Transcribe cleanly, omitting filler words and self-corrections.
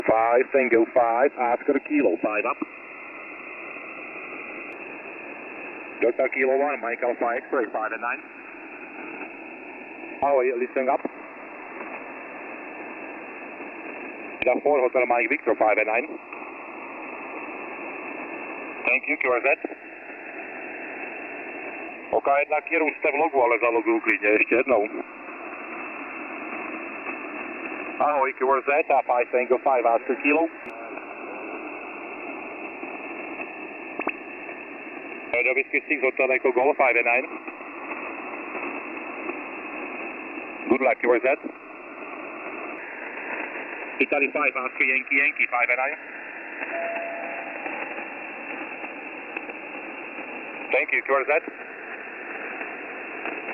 5, Tango 5, Oscar Kilo 5 up. Delta Kilo 1, Mike Alpha X-ray 5 and 9. Ahoy, listen up. The 4 Hotel Mike Victor 5 and 9. Thank you, QRZ. OK1, Kieru jste v logu, ale zaloguju klidně ještě jednou. Ahoj, QRZ, a 5 Tango 5, Oscar Kilo. Do Whiskey 6 Hotel Echo Golf 5 and 9. Good luck, QRZ. Italy 5, Oscar Yankee 5 and 9. Thank you, QRZ.